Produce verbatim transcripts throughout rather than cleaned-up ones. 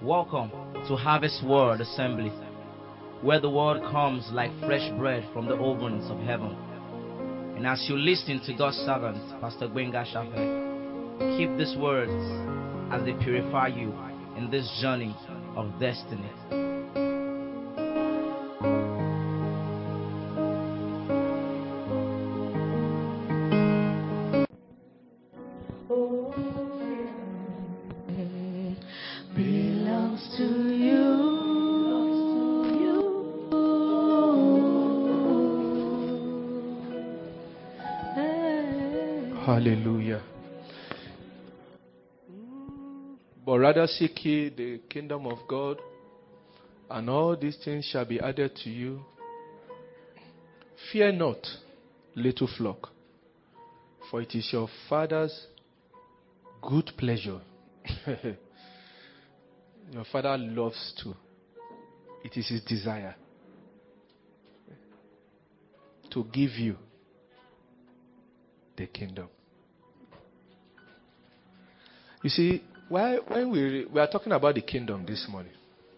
Welcome to Harvest Word Assembly, where the word comes like fresh bread from the ovens of heaven. And as you listen to God's servant, Pastor Gbenga Shafe, keep these words as they purify you in this journey of destiny. Hallelujah. But rather seek ye the kingdom of God, and all these things shall be added to you. Fear not, little flock, for it is your Father's good pleasure. Your Father loves to. It is his desire to give you the kingdom. You see, why, when we, we are talking about the kingdom this morning,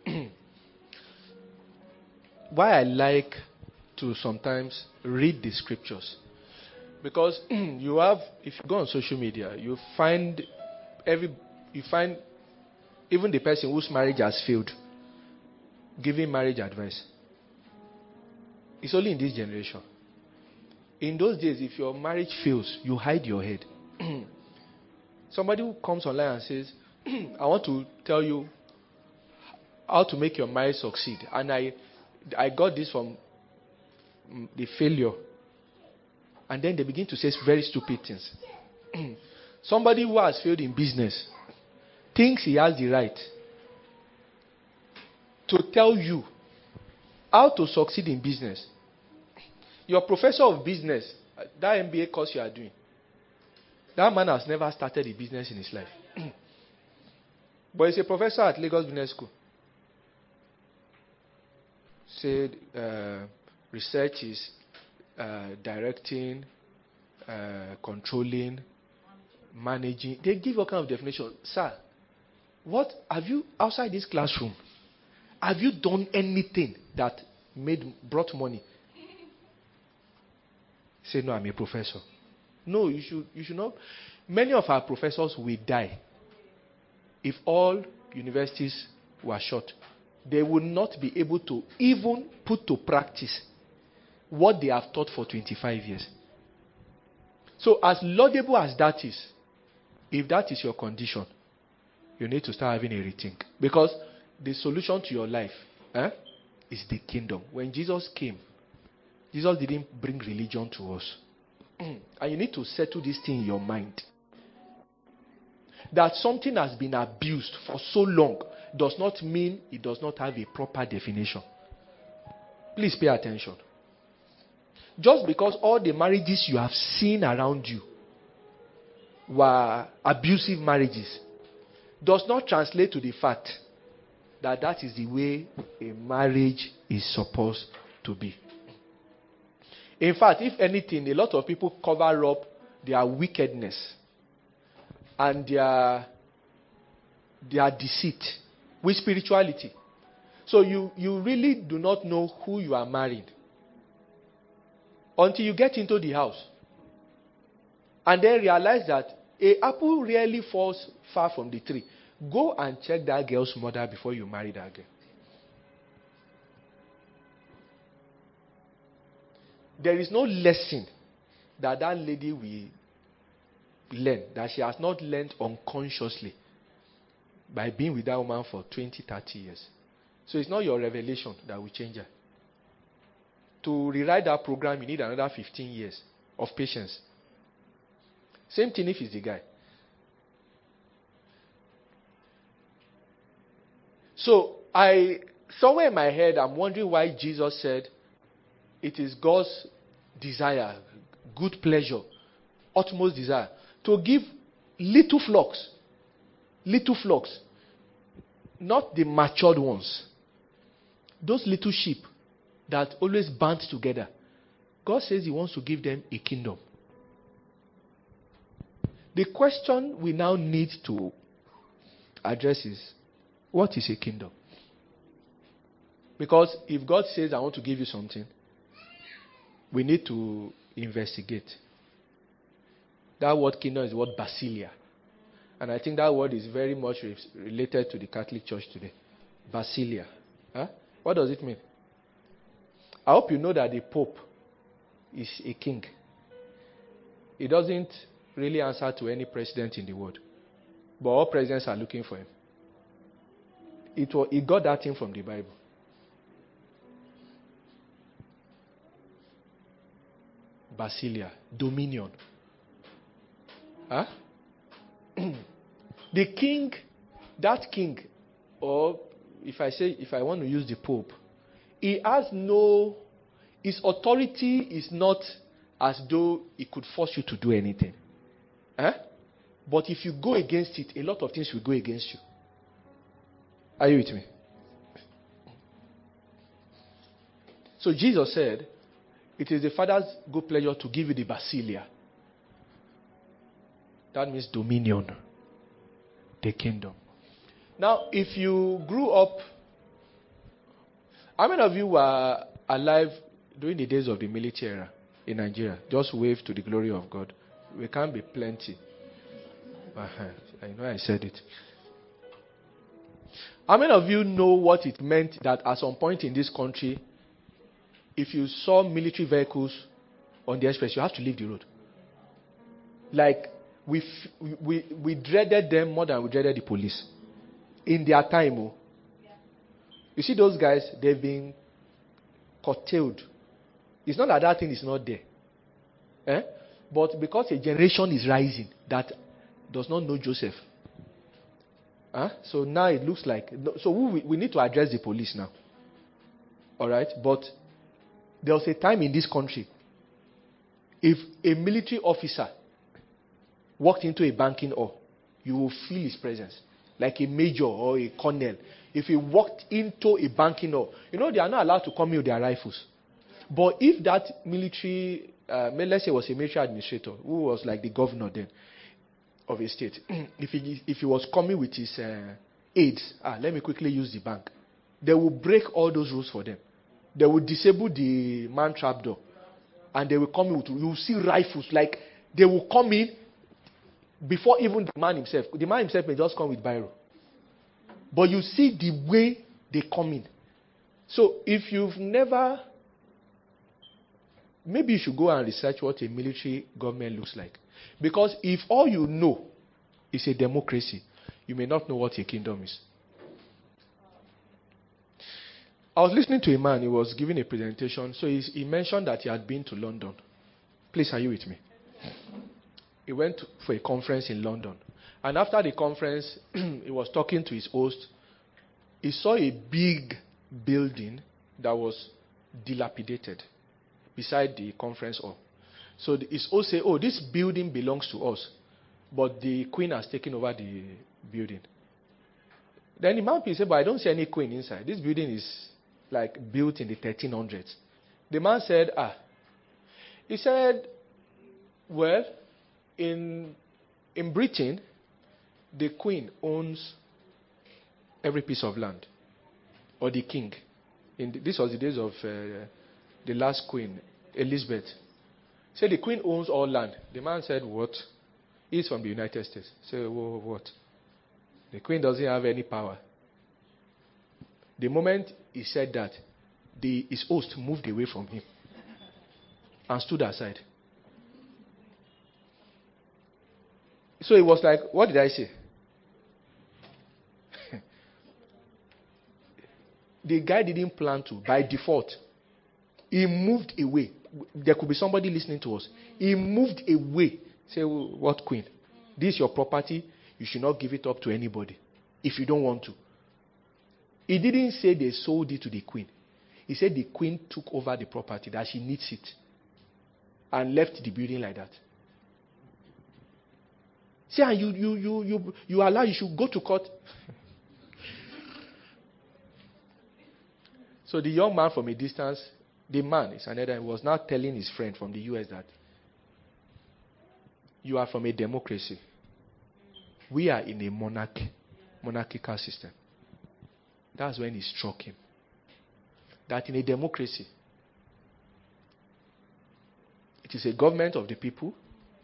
why I like to sometimes read the scriptures, because you have, if you go on social media, you find every, you find even the person whose marriage has failed giving marriage advice. It's only in this generation. In those days, if your marriage fails, you hide your head. Somebody who comes online and says, I want to tell you how to make your marriage succeed. And I I got this from the failure. And then they begin to say very stupid things. Somebody who has failed in business thinks he has the right to tell you how to succeed in business. Your professor of business, that M B A course you are doing, that man has never started a business in his life. But he's a professor at Lagos Business School. Said uh, research is uh, directing, uh, controlling, managing. They give all kind of definition. Sir, what have you, outside this classroom, have you done anything that made brought money? Say, no, I'm a professor. No, you should you should not. Many of our professors will die if all universities were shut. They would not be able to even put to practice what they have taught for twenty-five years. So as laudable as that is, if that is your condition, you need to start having a rethink. Because the solution to your life eh, is the kingdom. When Jesus came, Jesus didn't bring religion to us. And you need to settle this thing in your mind. That something has been abused for so long does not mean it does not have a proper definition. Please pay attention. Just because all the marriages you have seen around you were abusive marriages does not translate to the fact that that is the way a marriage is supposed to be. In fact, if anything, a lot of people cover up their wickedness and their, their deceit with spirituality. So you, you really do not know who you are marrying until you get into the house and then realize that an apple rarely falls far from the tree. Go and check that girl's mother before you marry that girl. There is no lesson that that lady will learn that she has not learned unconsciously by being with that woman for twenty, thirty years. So it's not your revelation that will change her. To rewrite that program, you need another fifteen years of patience. Same thing if it's the guy. So I, somewhere in my head, I'm wondering why Jesus said, it is God's desire, good pleasure, utmost desire, to give little flocks, little flocks, not the matured ones, those little sheep that always band together. God says he wants to give them a kingdom. The question we now need to address is, What is a kingdom? Because if God says, I want to give you something, we need to investigate. That word kingdom is the word basilia. And I think that word is very much re- related to the Catholic Church today. Basilia. Huh? What does it mean? I hope you know that the Pope is a king. He doesn't really answer to any president in the world. But all presidents are looking for him. It was, he got that thing from the Bible. Basilia. Dominion. Huh? The king, that king, or if I say, if I want to use the Pope, he has no, his authority is not as though he could force you to do anything. Huh? But if you go against it, a lot of things will go against you. Are you with me? So Jesus said, it is the Father's good pleasure to give you the basilia. That means dominion. The kingdom. Now, if you grew up, how many of you were alive during the days of the military era in Nigeria? Just wave to the glory of God. We can't be plenty. Uh-huh. I know I said it. How many of you know what it meant that at some point in this country, if you saw military vehicles on the express, you have to leave the road? Like, we, f- we, we dreaded them more than we dreaded the police. In their time, oh. You see those guys, they've been curtailed. It's not that that thing is not there. Eh? But because a generation is rising that does not know Joseph. Huh? So now it looks like... So we, we need to address the police now. Alright? But there was a time in this country, if a military officer walked into a banking hall, you will feel his presence. Like a major or a colonel. If he walked into a banking hall, you know they are not allowed to come in with their rifles. But if that military, uh, let's say it was a military administrator, who was like the governor then of a state, if he if he was coming with his uh, aides, ah, let me quickly use the bank, they will break all those rules for them. They will disable the man trap door, and they will come in with, you will see rifles, like they will come in before even the man himself. The man himself may just come with biro. But you see the way they come in. So if you've never, maybe you should go and research what a military government looks like. Because if all you know is a democracy, you may not know what a kingdom is. I was listening to a man, he was giving a presentation. So he, he mentioned that he had been to London. Please, are you with me? He went for a conference in London. And after the conference, he was talking to his host. He saw a big building that was dilapidated beside the conference hall. So the, his host said, oh, this building belongs to us. But the queen has taken over the building. Then the man said, but I don't see any queen inside. This building is like built in the thirteen hundreds. The man said, ah. He said, well, in in Britain, the queen owns every piece of land, or the king. In the, this was the days of uh, the last queen, Elizabeth. Said the queen owns all land. The man said, what? He's from the United States. Said, what? The queen doesn't have any power. The moment he said that, the, his host moved away from him and stood aside. So it was like, what did I say? The guy didn't plan to, by default. He moved away. There could be somebody listening to us. He moved away. Say, what queen? This is your property. You should not give it up to anybody if you don't want to. He didn't say they sold it to the queen. He said the queen took over the property, that she needs it, and left the building like that. See, and you, you, you, you, you allow, you should go to court. So the young man from a distance, the man is another, was now telling his friend from the U S that you are from a democracy. We are in a monarchy, monarchical system. That's when it struck him. That in a democracy, it is a government of the people,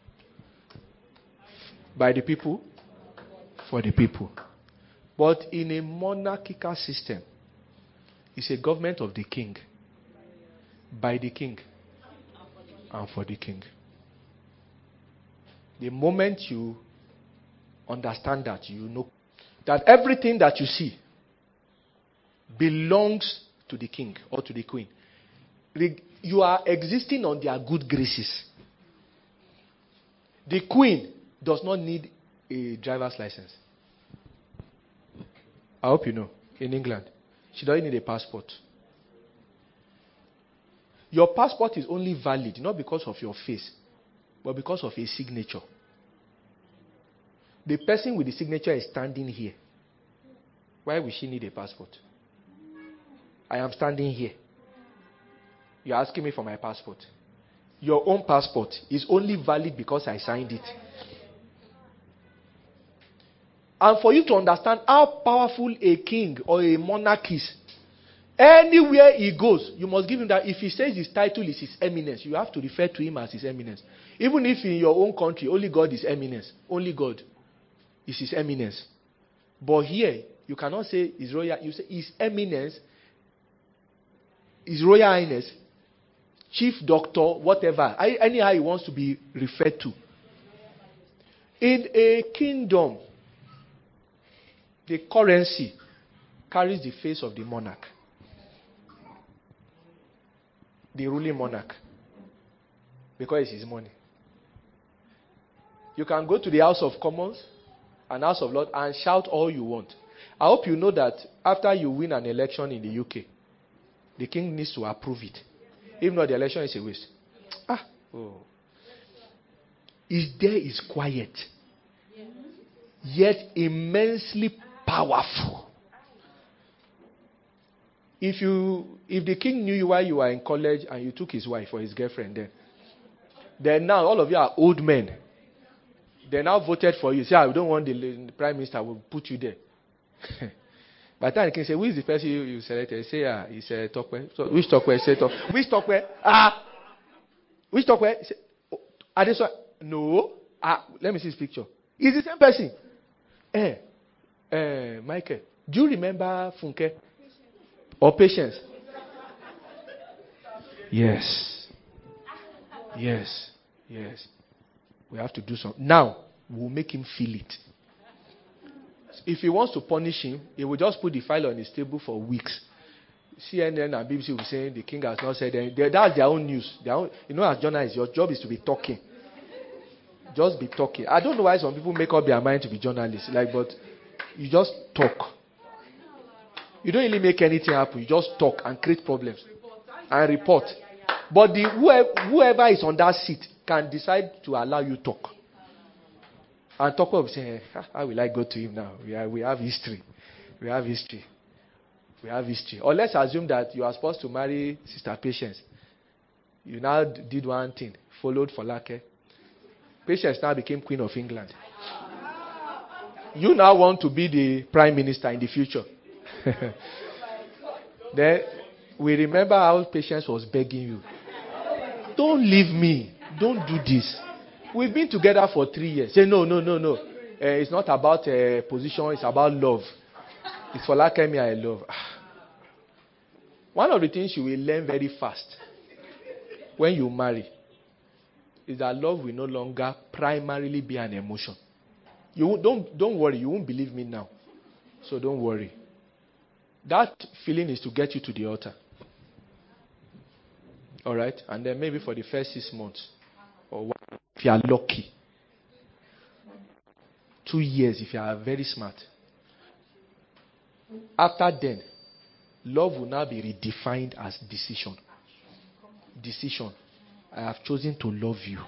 by the people, for the people. But in a monarchical system, it's a government of the king, by the king, and for the king. The moment you understand that, you know that everything that you see belongs to the king or to the queen. You are existing on their good graces. The queen does not need a driver's license. I hope you know. In England, she doesn't need a passport. Your passport is only valid not because of your face, but because of a signature. The person with the signature is standing here. Why will she need a passport? I am standing here. You're asking me for my passport. Your own passport is only valid because I signed it. And for you to understand how powerful a king or a monarch is, anywhere he goes, you must give him that. If he says his title is His Eminence, you have to refer to him as His Eminence. Even if in your own country, only God is Eminence. Only God is His Eminence. But here, you cannot say His Royal, you say His Eminence, His Royal Highness, Chief Doctor, whatever, anyhow he wants to be referred to. In a kingdom, the currency carries the face of the monarch, the ruling monarch, because it's his money. You can go to the House of Commons and House of Lords and shout all you want. I hope you know that after you win an election in the U K, the king needs to approve it. If not, the election is a waste. Ah, oh. Is there is quiet, yet immensely powerful. If you, if the king knew you while you were in college and you took his wife or his girlfriend, then, then now all of you are old men. They now voted for you. Say, I don't want the, the prime minister. Will put you there. By the time the king say, who is the person you, you selected? Say, ah, it's uh, Tokwe. So which Tokwe? Say Tokwe. Which Tokwe? Ah, which Tokwe? Say, oh, are they so? No. Ah, let me see this picture. It's the same person. Eh, eh, Michael. Do you remember Funke or Patience? Yes. Yes. Yes. We have to do something. Now, we'll make him feel it. If he wants to punish him, he will just put the file on his table for weeks. C N N and B B C will say the king has not said anything. That's their own news. Their own, you know, as journalists, your job is to be talking. Just be talking. I don't know why some people make up their mind to be journalists. Like, but you just talk. You don't really make anything happen. You just talk and create problems and report. But the whoever, whoever is on that seat can decide to allow you talk. And talk will say, how will I go to him now? We, are, we have history. We have history. We have history. Or let's assume that you are supposed to marry Sister Patience. You now did one thing, followed Folake. Patience now became Queen of England. You now want to be the Prime Minister in the future. Then we remember how Patience was begging you. Don't leave me. Don't do this. We've been together for three years. Say, no, no, no, no. Uh, it's not about uh, position. It's about love. It's for like me I love. One of the things you will learn very fast when you marry is that love will no longer primarily be an emotion. You don't, don't worry. You won't believe me now. So don't worry. That feeling is to get you to the altar. All right? And then maybe for the first six months or one, if you are lucky. Two years if you are very smart. After then, love will now be redefined as decision. Decision. I have chosen to love you.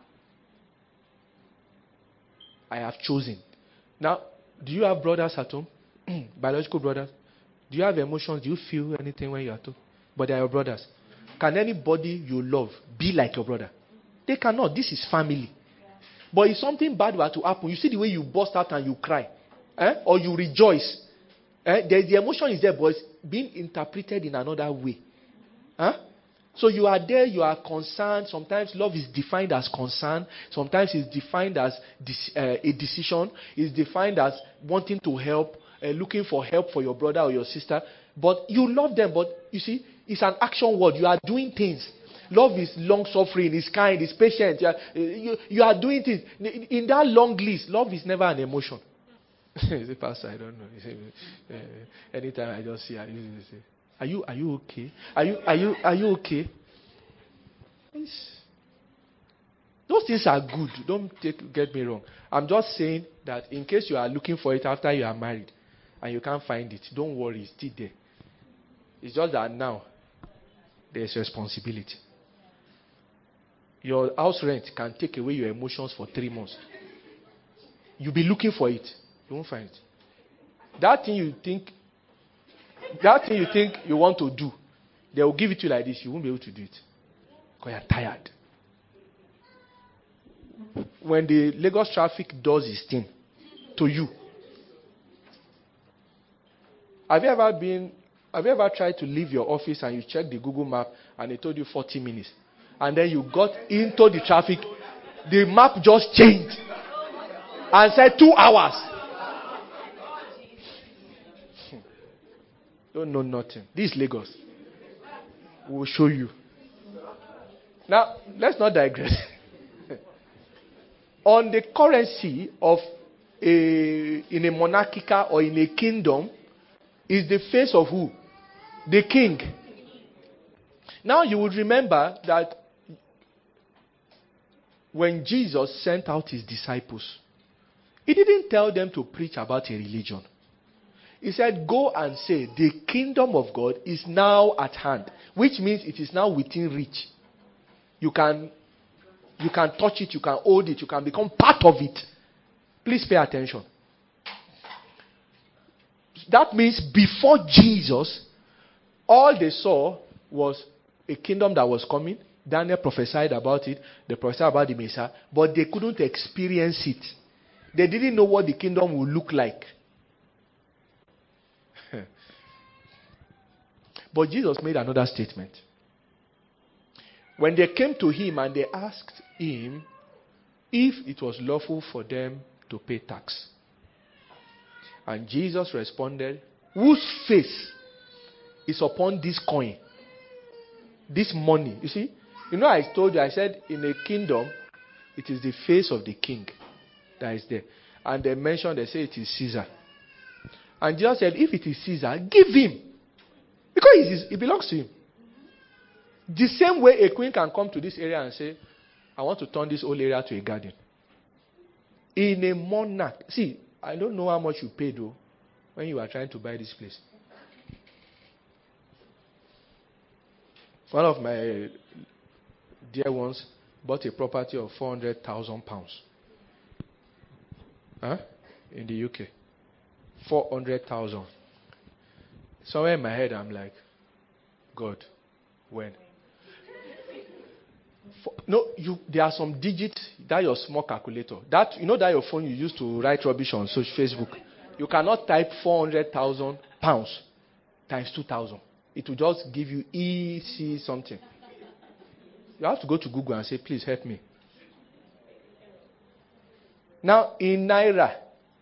I have chosen. Now, do you have brothers at home? Biological brothers? Do you have emotions? Do you feel anything when you are at home? But they are your brothers. Can anybody you love be like your brother? They cannot. This is family. But if something bad were to happen, you see the way you burst out and you cry. Eh? Or you rejoice. Eh? The, the emotion is there, but it's being interpreted in another way. Huh? So you are there, you are concerned. Sometimes love is defined as concern. Sometimes it's defined as de- uh, a decision. It's defined as wanting to help, uh, looking for help for your brother or your sister. But you love them, but you see, it's an action word. You are doing things. Love is long-suffering, it's kind, it's patient. You are, you, you are doing things. In that long list, love is never an emotion. He said, Pastor, I don't know. He said, uh, anytime I just see her, he say, Are you are you okay? Are you are you are you okay? It's, those things are good. Don't take, get me wrong. I'm just saying that in case you are looking for it after you are married and you can't find it, don't worry, it's still there. It's just that now there's responsibility. Your house rent can take away your emotions for three months. You'll be looking for it. You won't find it. That thing you think That thing you think you want to do, they will give it to you like this. You won't be able to do it because you're tired. When the Lagos traffic does its thing to you, have you ever been? Have you ever tried to leave your office and you check the Google map and it told you forty minutes, and then you got into the traffic, the map just changed and said two hours. Don't know nothing. This is Lagos. We will show you. Now, let's not digress. On the currency of a in a monarchical or in a kingdom is the face of who? The king. Now you would remember that when Jesus sent out his disciples, he didn't tell them to preach about a religion. He said, go and say, the kingdom of God is now at hand. Which means it is now within reach. You can, you can touch it, you can hold it, you can become part of it. Please pay attention. That means before Jesus, all they saw was a kingdom that was coming. Daniel prophesied about it. They prophesied about the Messiah. But they couldn't experience it. They didn't know what the kingdom would look like. But Jesus made another statement. When they came to him and they asked him if it was lawful for them to pay tax. And Jesus responded, whose face is upon this coin? This money. You see? You know, I told you, I said in a kingdom, it is the face of the king that is there. And they mentioned, they say it is Caesar. And Jesus said, if it is Caesar, give him. Because it, is, it belongs to him. The same way a queen can come to this area and say, I want to turn this whole area to a garden. In a monarch. See, I don't know how much you paid though when you are trying to buy this place. One of my dear ones bought a property of four hundred thousand pounds. Huh? In the U K. four hundred thousand. Somewhere in my head, I'm like, God, when? For, no, you. There are some digits. That your small calculator. That you know that your phone you use to write rubbish on social Facebook. You cannot type four hundred thousand pounds times two thousand. It will just give you E C something. You have to go to Google and say, please help me. Now in Naira.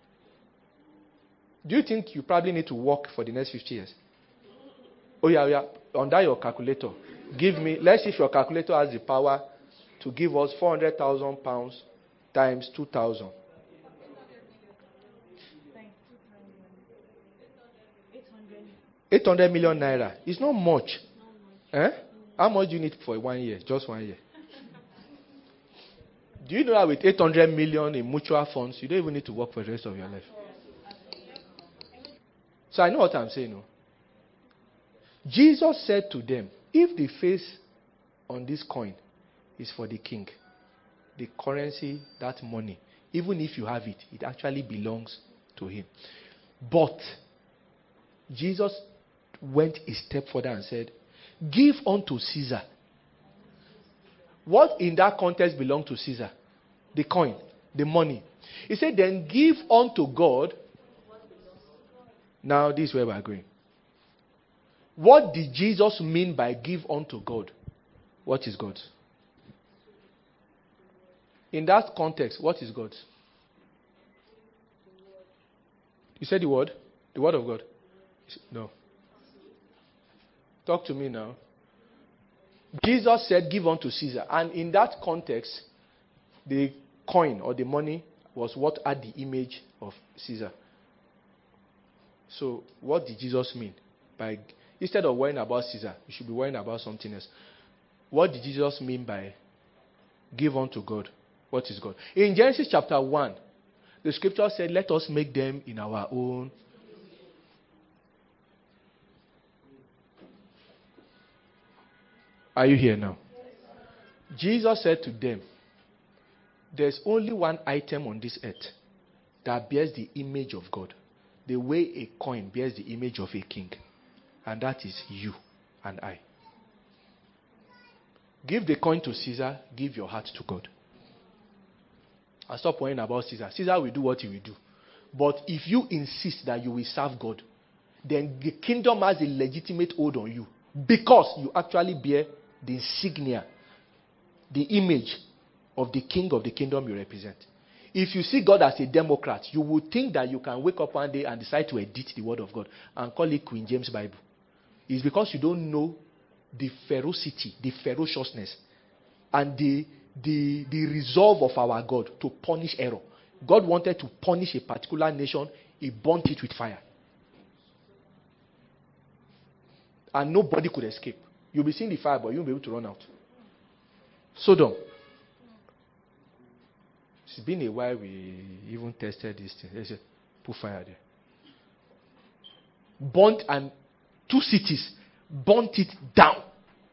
Do you think you probably need to work for the next fifty years? Oh, yeah, yeah. Under your calculator, give me, let's see if your calculator has the power to give us four hundred thousand pounds times two thousand. eight hundred million naira. It's not much. Eh? How much do you need for one year? Just one year. Do you know that with eight hundred million in mutual funds, you don't even need to work for the rest of your life? So I know what I'm saying. No? Jesus said to them, if the face on this coin is for the king, the currency, that money, even if you have it, it actually belongs to him. But Jesus went a step further and said, give unto Caesar. What in that context belonged to Caesar? The coin, the money. He said, then give unto God Now, this is where we're going. What did Jesus mean by give unto God? What is God? In that context, what is God? You said the word? The word of God? No. Talk to me now. Jesus said, give unto Caesar. And in that context, the coin or the money was what had the image of Caesar. So, what did Jesus mean by, instead of worrying about Caesar, you should be worrying about something else. What did Jesus mean by give unto God? What is God? In Genesis chapter one, the scripture said, let us make them in our own. Are you here now? Jesus said to them, there's only one item on this earth that bears the image of God, the way a coin bears the image of a king. And that is you and I. Give the coin to Caesar, give your heart to God. And stop worrying about Caesar. Caesar will do what he will do. But if you insist that you will serve God, then the kingdom has a legitimate hold on you. Because you actually bear the insignia, the image of the king of the kingdom you represent. If you see God as a Democrat, you would think that you can wake up one day and decide to edit the word of God and call it Queen James Bible. It's because you don't know the ferocity, the ferociousness, and the, the, the resolve of our God to punish error. God wanted to punish a particular nation. He burnt it with fire. And nobody could escape. You'll be seeing the fire, but you won't be able to run out. Sodom. It's been a while we even tested this thing. They said, put fire there. Burnt, and two cities burnt it down.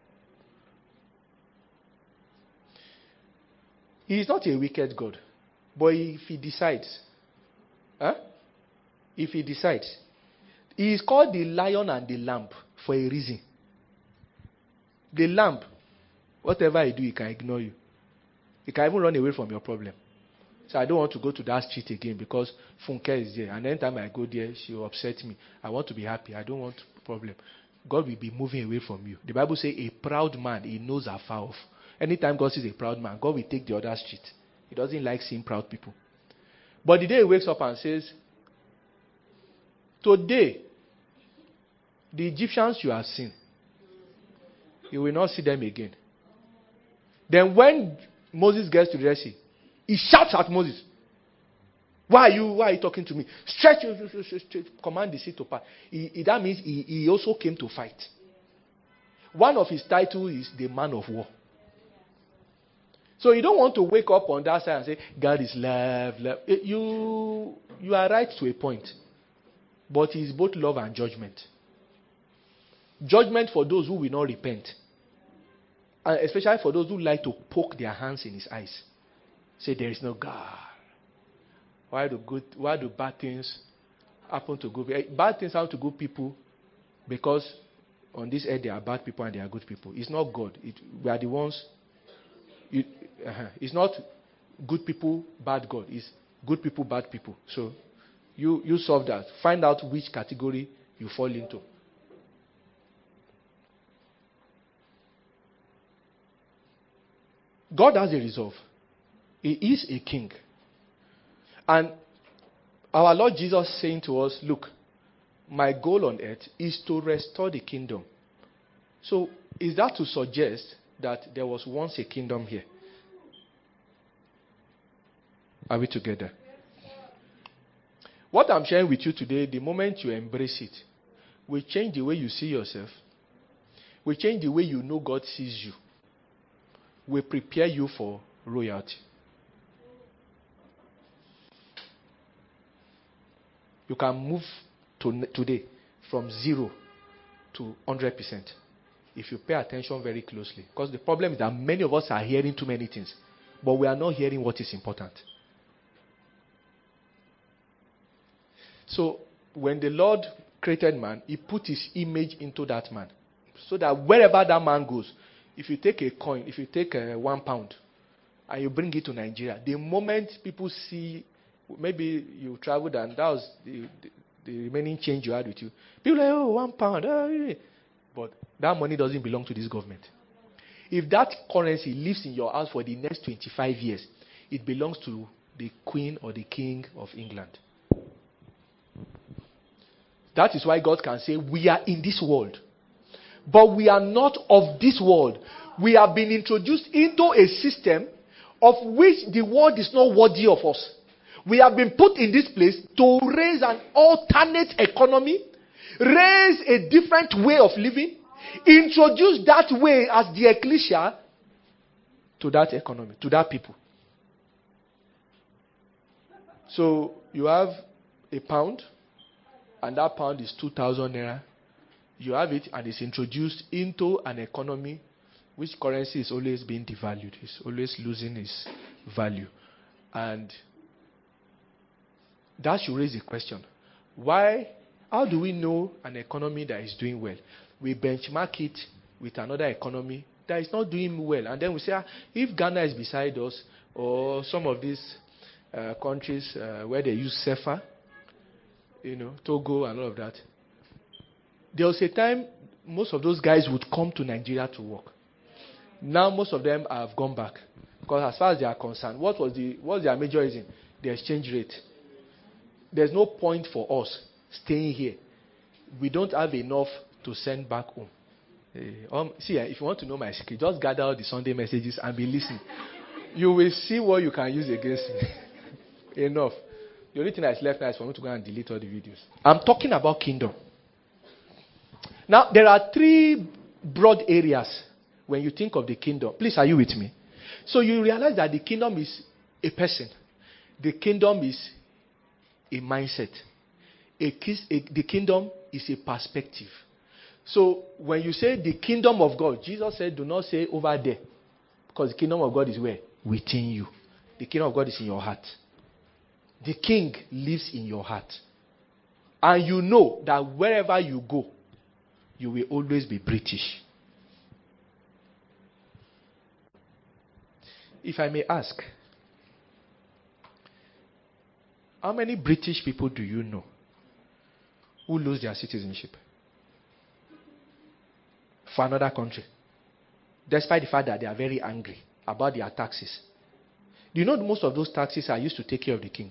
He is not a wicked God. But if he decides, huh? if he decides, he is called the lion and the lamb for a reason. The lamb, whatever he do, he can ignore you. He can even run away from your problem. So I don't want to go to that street again because Funke is there. And anytime I go there, she will upset me. I want to be happy. I don't want problem. God will be moving away from you. The Bible says a proud man, he knows afar off. Anytime God sees a proud man, God will take the other street. He doesn't like seeing proud people. But the day he wakes up and says, today, the Egyptians you have seen, you will not see them again. Then when Moses gets to the Red Sea, he shouts at Moses, Why are you, why are you talking to me? Stretch, stretch, stretch, command the sea to pass. He, he, that means he, he also came to fight. One of his titles is the man of war. So you don't want to wake up on that side and say, God is love, love. You, you are right to a point. But he is both love and judgment. Judgment for those who will not repent. And especially for those who like to poke their hands in his eyes. Say, there is no God. Why do good, why do bad things happen to good people? Bad things happen to good people because on this earth there are bad people and there are good people. It's not God. It, we are the ones. It, uh, it's not good people, bad God. It's good people, bad people. So you, you solve that. Find out which category you fall into. God has a resolve. He is a king. And our Lord Jesus saying to us, look, my goal on earth is to restore the kingdom. So is that to suggest that there was once a kingdom here? Are we together? What I'm sharing with you today, the moment you embrace it, will change the way you see yourself, will change the way you know God sees you, will prepare you for royalty. You can move to today from zero to one hundred percent if you pay attention very closely. Because the problem is that many of us are hearing too many things, but we are not hearing what is important. So, when the Lord created man, he put his image into that man. So that wherever that man goes, if you take a coin, if you take a one pound, and you bring it to Nigeria, the moment people see, maybe you traveled and that was the, the, the remaining change you had with you. People are like, oh, one pound. Oh, but that money doesn't belong to this government. If that currency lives in your house for the next twenty-five years, it belongs to the Queen or the King of England. That is why God can say, we are in this world, but we are not of this world. We have been introduced into a system of which the world is not worthy of us. We have been put in this place to raise an alternate economy, raise a different way of living, introduce that way as the ecclesia to that economy, to that people. So you have a pound, and that pound is two thousand naira. You have it, and it's introduced into an economy which currency is always being devalued. It's always losing its value. And that should raise the question. Why? How do we know an economy that is doing well? We benchmark it with another economy that is not doing well. And then we say, ah, if Ghana is beside us, or some of these uh, countries uh, where they use CFA, you know, Togo and all of that, there was a time most of those guys would come to Nigeria to work. Now most of them have gone back. Because as far as they are concerned, what was the what was their major reason? The exchange rate. There's no point for us staying here. We don't have enough to send back home. Uh, um, see, uh, if you want to know my secret, just gather all the Sunday messages and be listening. You will see what you can use against me. Enough. The only thing that's left now is for me to go and delete all the videos. I'm talking about kingdom. Now, there are three broad areas when you think of the kingdom. Please, are you with me? So you realize that the kingdom is a person. The kingdom is a mindset. A kiss, a, the kingdom is a perspective. So when you say the kingdom of God, Jesus said, do not say over there. Because the kingdom of God is where? Within you. The kingdom of God is in your heart. The king lives in your heart. And you know that wherever you go, you will always be British. If I may ask, how many British people do you know who lose their citizenship for another country, despite the fact that they are very angry about their taxes? Do you know most of those taxes are used to take care of the king?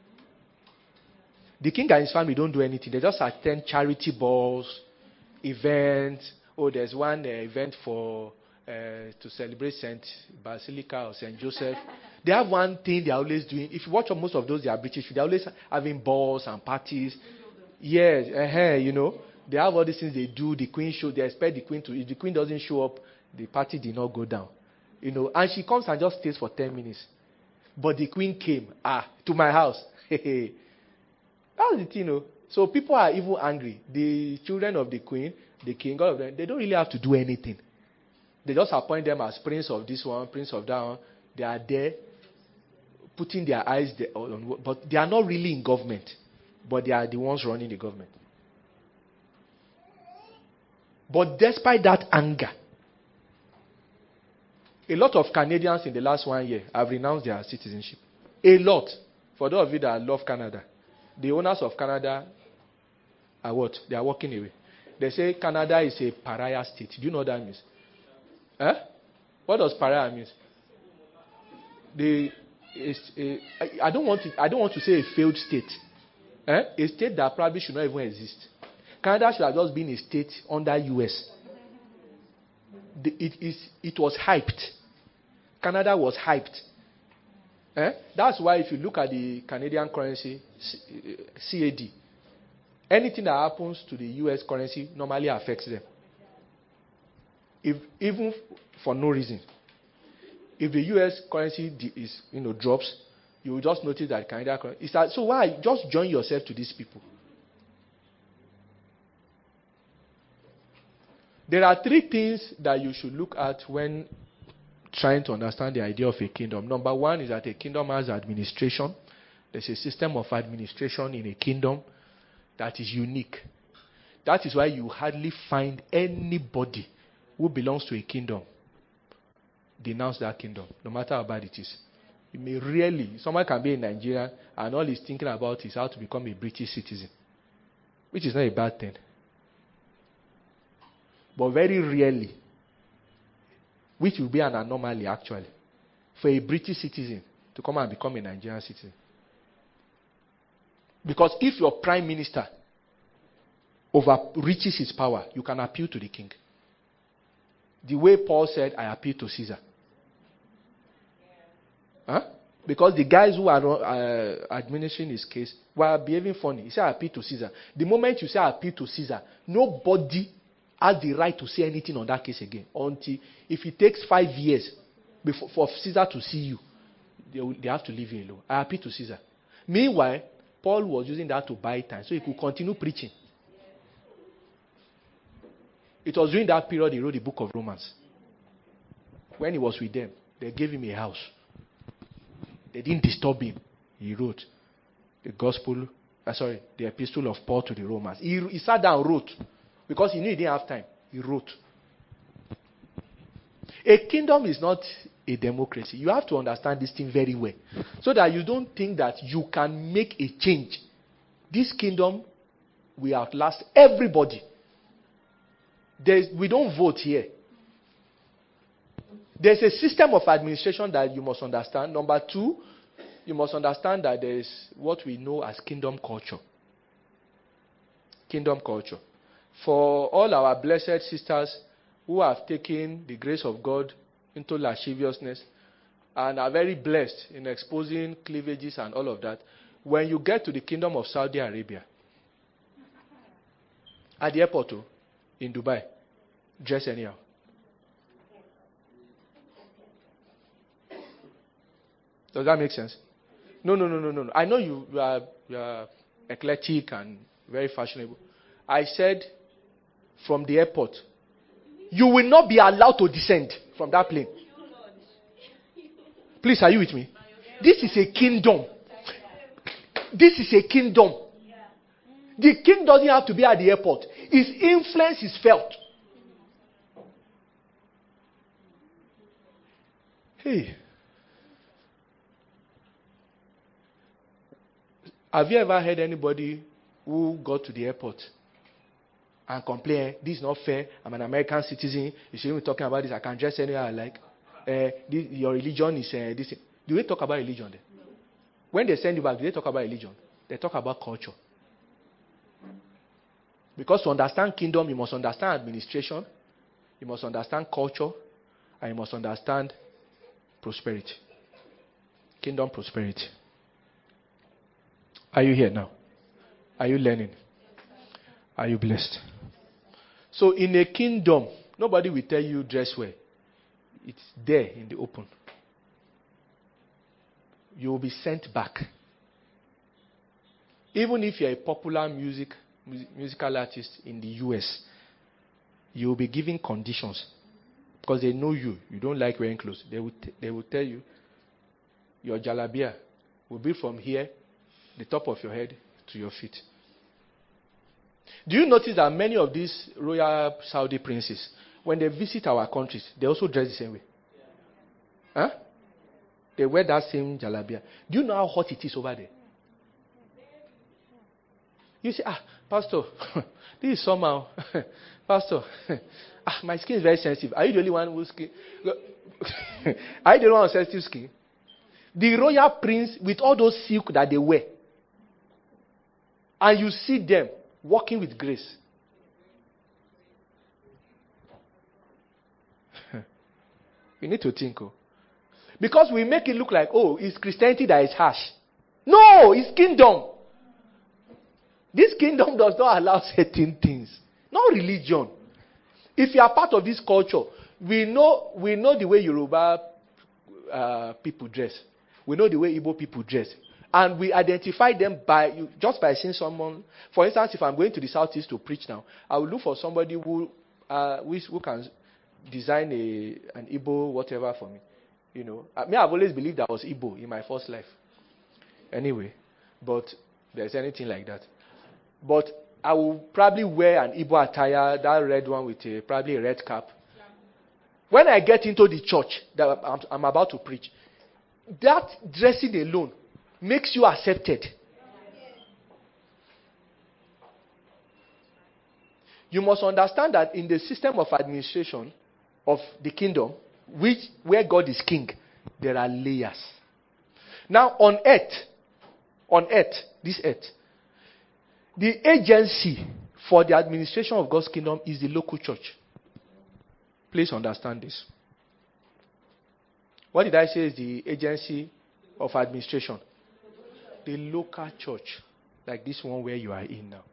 The king and his family don't do anything. They just attend charity balls, events. Oh, there's one uh, event for uh, to celebrate Saint Basilica or Saint Joseph. They have one thing they're always doing. If you watch most of those, they are British. They're always having balls and parties. Yes, uh-huh, you know. They have all these things they do. The queen show. They expect the queen to. If the queen doesn't show up, the party did not go down. You know, and she comes and just stays for ten minutes. But the queen came, ah, to my house. That's the thing, you know. So people are even angry. The children of the queen, the king, all of them, they don't really have to do anything. They just appoint them as prince of this one, prince of that one. They are there, putting their eyes there on, but they are not really in government. But they are the ones running the government. But despite that anger, a lot of Canadians in the last one year have renounced their citizenship. A lot. For those of you that love Canada, the owners of Canada are what? They are walking away. They say Canada is a pariah state. Do you know what that means? Eh? What does pariah mean? The, a, I don't want to, I don't want to say a failed state. Eh? A state that probably should not even exist. Canada should have just been a state under U S. The, it, is, it was hyped. Canada was hyped. Eh? That's why if you look at the Canadian currency, C A D, anything that happens to the U S currency normally affects them. If, even for no reason. If the U S currency is, you know, drops, you will just notice that Canadian currency. That, so why? Just join yourself to these people. There are three things that you should look at when trying to understand the idea of a kingdom. Number one is that a kingdom has administration. There's a system of administration in a kingdom that is unique. That is why you hardly find anybody who belongs to a kingdom denounce that kingdom, no matter how bad it is. You may really, someone can be in Nigeria and all he's thinking about is how to become a British citizen. which is not a bad thing. But very rarely, which will be an anomaly actually, for a British citizen to come and become a Nigerian citizen. Because if your prime minister overreaches his power, you can appeal to the king. The way Paul said, I appeal to Caesar. Huh? Because the guys who are uh, administering his case were behaving funny. He said, I appeal to Caesar. The moment you say, I appeal to Caesar, nobody has the right to say anything on that case again. Until, if it takes five years before, for Caesar to see you, they, will, they have to leave you alone. I appeal to Caesar. Meanwhile, Paul was using that to buy time, so he could continue preaching. It was during that period he wrote the book of Romans. When he was with them, they gave him a house. They didn't disturb him. He wrote the gospel, uh, sorry, the epistle of Paul to the Romans. He, he sat down and wrote because he knew he didn't have time. He wrote. A kingdom is not a democracy. You have to understand this thing very well so that you don't think that you can make a change. This kingdom will outlast everybody. There's, we don't vote here. There's a system of administration that you must understand. Number two, you must understand that there is what we know as kingdom culture. Kingdom culture. For all our blessed sisters who have taken the grace of God into lasciviousness and are very blessed in exposing cleavages and all of that, when you get to the kingdom of Saudi Arabia, at the airport, too, in Dubai, dress anyhow. Does that make sense? No, no, no, no, no. I know you, you, are, you are eclectic and very fashionable. I said from the airport, you will not be allowed to descend from that plane. Please, are you with me? This is a kingdom. This is a kingdom. The king doesn't have to be at the airport. His influence is felt. Hey. Have you ever heard anybody who got to the airport and complain, this is not fair, I'm an American citizen, you shouldn't be talking about this, I can dress anywhere I like. Uh, this, your religion is uh, this. Do they talk about religion there? When they send you back, do they talk about religion? They talk about culture. Because to understand kingdom, you must understand administration, you must understand culture, and you must understand prosperity. Kingdom prosperity. Are you here now? Are you learning? Are you blessed? So in a kingdom, nobody will tell you dress well. It's there in the open. You will be sent back. Even if you're a popular music musical artist in the U S, you will be given conditions because they know you. You don't like wearing clothes. They will, t- they will tell you your jalabia will be from here, the top of your head, to your feet. Do you notice that many of these royal Saudi princes, when they visit our countries, they also dress the same way? Huh? They wear that same jalabia. Do you know how hot it is over there? You say, ah, Pastor, this is somehow. Pastor, ah, my skin is very sensitive. Are you the only one whose skin? Are you the only one with sensitive skin? The royal prince with all those silk that they wear, and you see them walking with grace. You need to think, oh. Because we make it look like, oh, it's Christianity that is harsh. No, it's kingdom. This kingdom does not allow certain things. Not religion. If you are part of this culture, we know we know the way Yoruba uh, people dress. We know the way Igbo people dress. And we identify them by just by seeing someone. For instance, if I'm going to the southeast to preach now, I will look for somebody who uh, who, who can design a an Igbo whatever for me. You know, I mean, I've always believed I was Igbo in my first life. Anyway, but there's anything like that. But I will probably wear an Igbo attire, that red one with a, probably a red cap. When I get into the church that I'm, I'm about to preach, that dressing alone makes you accepted. You must understand that in the system of administration of the kingdom, which where God is king, there are layers. Now on earth, on earth, this earth, the agency for the administration of God's kingdom is the local church. Please understand this. What did I say is the agency of administration? The local church, like this one where you are in now.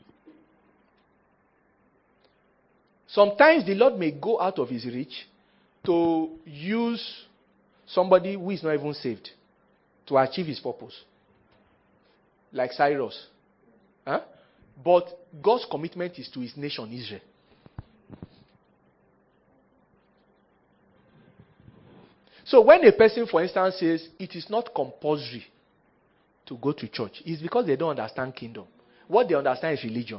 Sometimes the Lord may go out of his reach to use somebody who is not even saved to achieve his purpose. Like Cyrus. Huh? But God's commitment is to his nation, Israel. So when a person, for instance, says it is not compulsory to go to church, it's because they don't understand kingdom. What they understand is religion.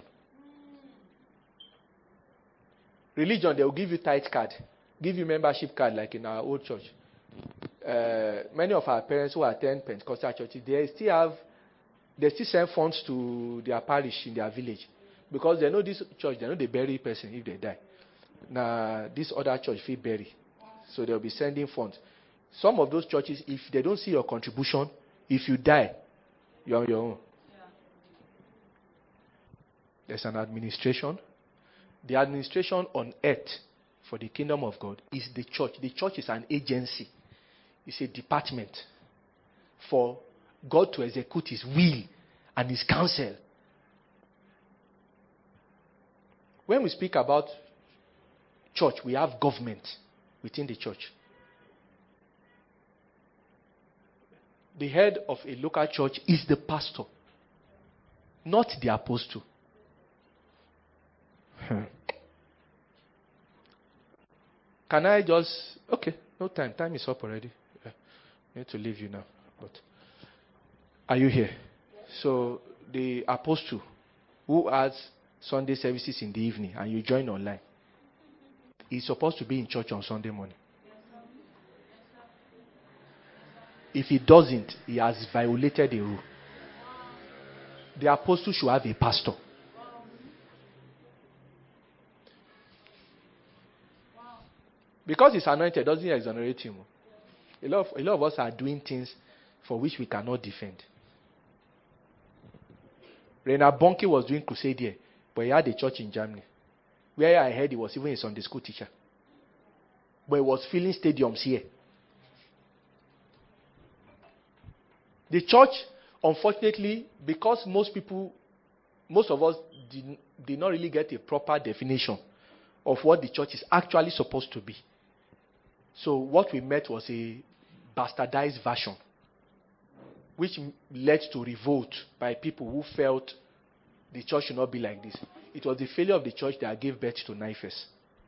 Religion, they will give you tithe card, give you membership card like in our old church. Uh, many of our parents who attend Pentecostal churches, they still have, they still send funds to their parish in their village. Because they know this church, they know they bury person if they die. Now, this other church feel bury. So they'll be sending funds. Some of those churches, if they don't see your contribution, if you die, you're on your own. Yeah. There's an administration. The administration on earth for the kingdom of God is the church. The church is an agency. It's a department for God to execute his will and his counsel. When we speak about church, we have government within the church. The head of a local church is the pastor, not the apostle. Hmm. Can I just... Okay, no time. Time is up already. Yeah. I need to leave you now. But are you here? So the apostle who has Sunday services in the evening and you join online, he's supposed to be in church on Sunday morning. If he doesn't, he has violated the rule. The apostle should have a pastor. Because he's anointed doesn't exonerate him. A lot, of, a lot of us are doing things for which we cannot defend. Reinhard Bonnke was doing crusade here, but he had a church in Germany. Where I heard he was even a Sunday school teacher. But he was filling stadiums here. The church, unfortunately, because most people, most of us did, did not really get a proper definition of what the church is actually supposed to be. So what we met was a bastardized version, which led to revolt by people who felt the church should not be like this. It was the failure of the church that gave birth to Nifes.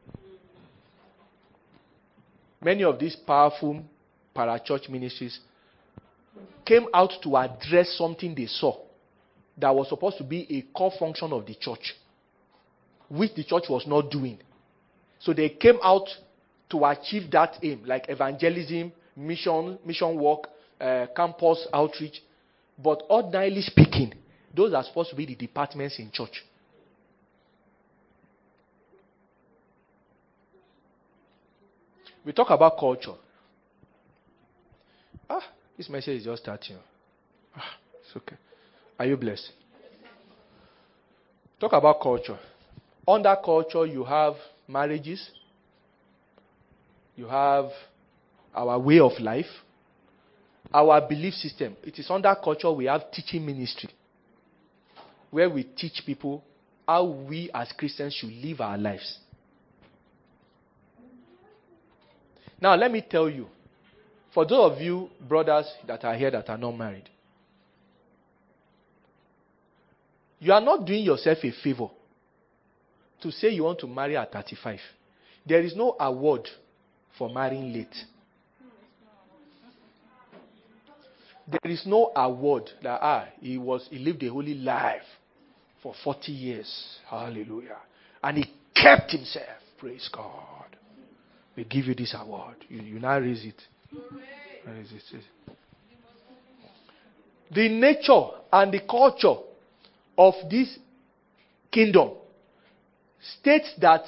Many of these powerful parachurch ministries came out to address something they saw that was supposed to be a core function of the church, which the church was not doing. So they came out to achieve that aim, like evangelism, mission, mission work, uh, campus outreach. But ordinarily speaking, those are supposed to be the departments in church. We talk about culture. Ah, this message is just starting. Ah, it's okay. Are you blessed? Talk about culture. Under culture, you have marriages. You have our way of life. Our belief system. It is under culture we have teaching ministry, where we teach people how we as Christians should live our lives. Now, let me tell you, for those of you brothers that are here that are not married, you are not doing yourself a favor to say you want to marry at thirty-five. There is no award for marrying late. There is no award that ah he was he lived a holy life for forty years. Hallelujah. And he kept himself. Praise God. We give you this award. You, you now raise it. Raise it. The nature and the culture of this kingdom states that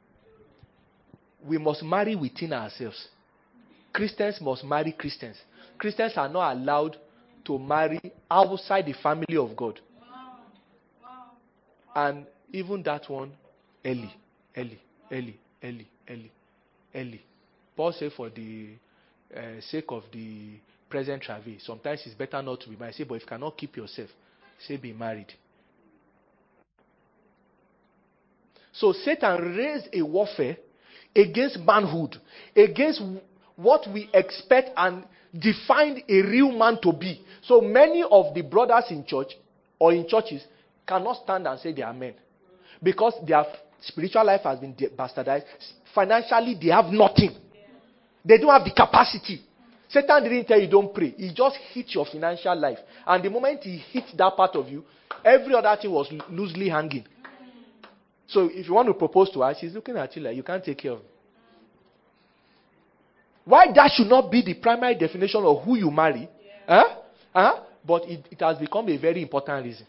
we must marry within ourselves. Christians must marry Christians. Christians are not allowed to marry outside the family of God. And even that one, early, early, early, early, early, early. Paul said for the uh, sake of the present travail, sometimes it's better not to be married. Say, but if you cannot keep yourself, say be married. So Satan raised a warfare against manhood, against what we expect and define a real man to be. So many of the brothers in church or in churches cannot stand and say they are men, because their spiritual life has been bastardized. Financially, they have nothing. They don't have the capacity. Satan didn't tell you don't pray. He just hit your financial life. And the moment he hit that part of you, every other thing was loosely hanging. So if you want to propose to her, she's looking at you like you can't take care of me. Why that should not be the primary definition of who you marry? Yeah. Huh? Huh? But it, it has become a very important reason.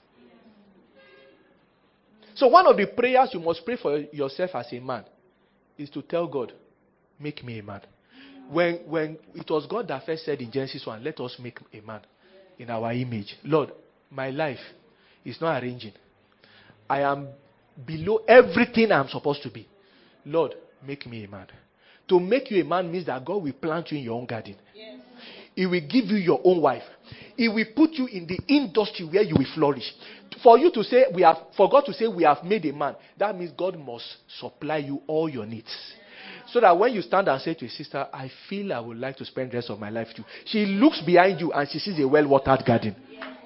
So one of the prayers you must pray for yourself as a man is to tell God, make me a man. When, when it was God that first said in Genesis one, let us make a man in our image. Lord, my life is not arranging. I am below everything I'm supposed to be. Lord, make me a man. To make you a man means that God will plant you in your own garden. Yes. He will give you your own wife. He will put you in the industry where you will flourish. For you to say we have, for God to say we have made a man, that means God must supply you all your needs. So that when you stand and say to your sister, I feel I would like to spend the rest of my life with you, she looks behind you and she sees a well-watered garden.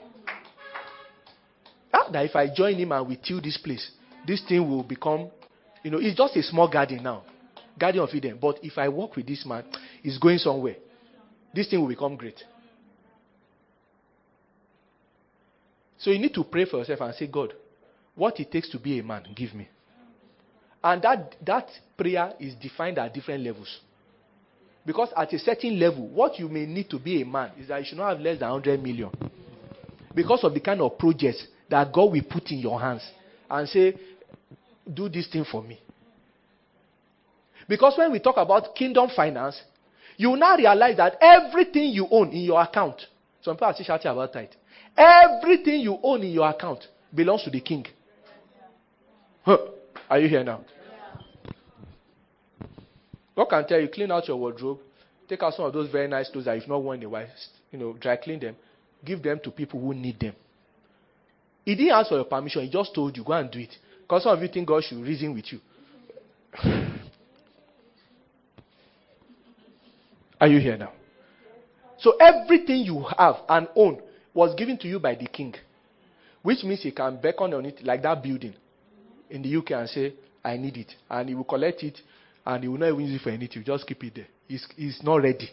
Ah, that if I join him and we till this place, this thing will become, you know, it's just a small garden now. Garden of Eden. But if I work with this man, he's going somewhere. This thing will become great. So you need to pray for yourself and say, God, what it takes to be a man, give me. And that, that prayer is defined at different levels. Because at a certain level, what you may need to be a man is that you should not have less than one hundred million. Because of the kind of projects that God will put in your hands and say, do this thing for me. Because when we talk about kingdom finance, you will now realize that everything you own in your account, some people are still shouting about it, everything you own in your account belongs to the king. Huh. Are you here now? God can tell you, clean out your wardrobe, take out some of those very nice clothes that you've not worn in a while, you know, dry clean them, give them to people who need them. He didn't ask for your permission, he just told you, go and do it. Because some of you think God should reason with you. Are you here now? So everything you have and own was given to you by the king. Which means he can beckon on it like that building in the U K and say, I need it. And he will collect it and he will not even use it for anything. Just keep it there. He's, he's not ready.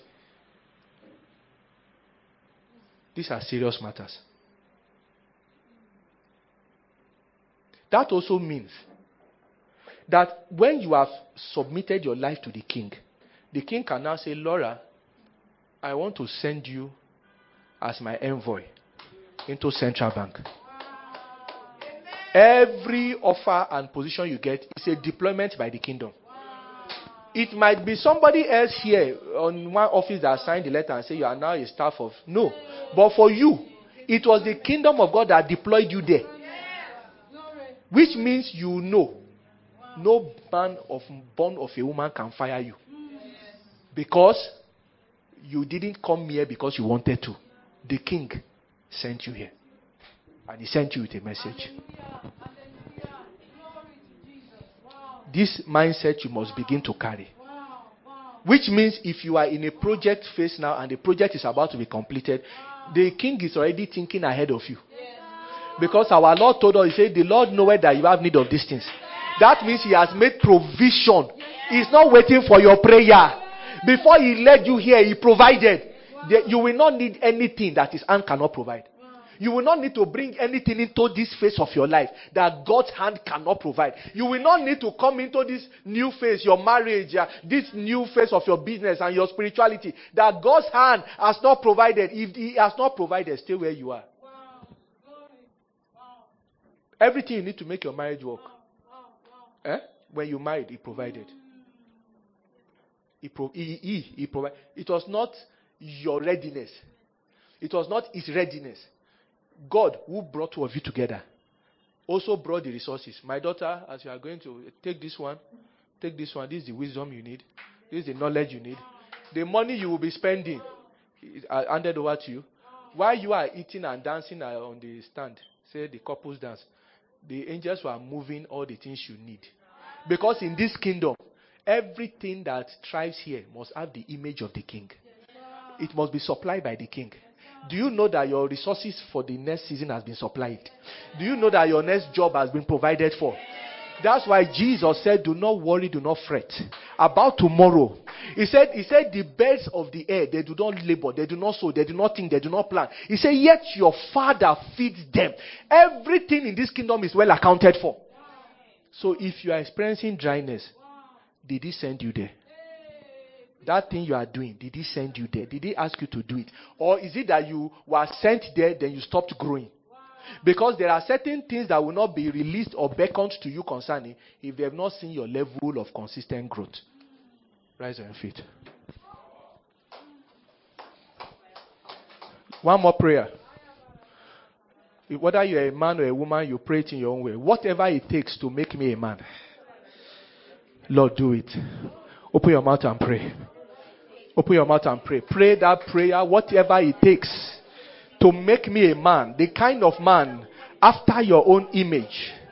These are serious matters. That also means that when you have submitted your life to the king, the king can now say, Laura, I want to send you as my envoy into Central Bank. Every offer and position you get is a deployment by the kingdom. It might be somebody else here on one office that signed the letter and say you are now a staff of. No. But for you, it was the kingdom of God that deployed you there. Which means you know, no man of born of a woman can fire you. Because you didn't come here because you wanted to. The king sent you here. And he sent you with a message. This mindset you must begin to carry. Which means if you are in a project phase now and the project is about to be completed, the king is already thinking ahead of you. Because our Lord told us, he said, the Lord knoweth that you have need of these things. That means he has made provision. He's not waiting for your prayer. Before he led you here, he provided. You will not need anything that his hand cannot provide. You will not need to bring anything into this phase of your life that God's hand cannot provide. You will not need to come into this new phase, your marriage, uh, this new phase of your business and your spirituality that God's hand has not provided. If he has not provided, stay where you are. Wow. Wow. Everything you need to make your marriage work. Wow. Wow. Eh? When you married, he provided. He, pro- he, he, he provided. It was not your readiness. It was not his readiness. God, who brought two of you together, also brought the resources. My daughter, as you are going to take this one, take this one. This is the wisdom you need. This is the knowledge you need. The money you will be spending, I handed over to you. While you are eating and dancing on the stand, say the couples dance, the angels were moving all the things you need. Because in this kingdom, everything that thrives here must have the image of the king. It must be supplied by the king. Do you know that your resources for the next season has been supplied? Do you know that your next job has been provided for? That's why Jesus said, do not worry, do not fret about tomorrow. He said, he said, the birds of the air, they do not labor, they do not sow, they do not think, they do not plan. He said, yet your Father feeds them. Everything in this kingdom is well accounted for. So if you are experiencing dryness, did he send you there? That thing you are doing, did he send you there? Did he ask you to do it? Or is it that you were sent there, then you stopped growing? Because there are certain things that will not be released or beckoned to you concerning if they have not seen your level of consistent growth. Rise on your feet. One more prayer. Whether you're a man or a woman, you pray it in your own way. Whatever it takes to make me a man, Lord, do it. Open your mouth and pray. Open your mouth and pray. Pray that prayer, whatever it takes to make me a man, the kind of man after your own image.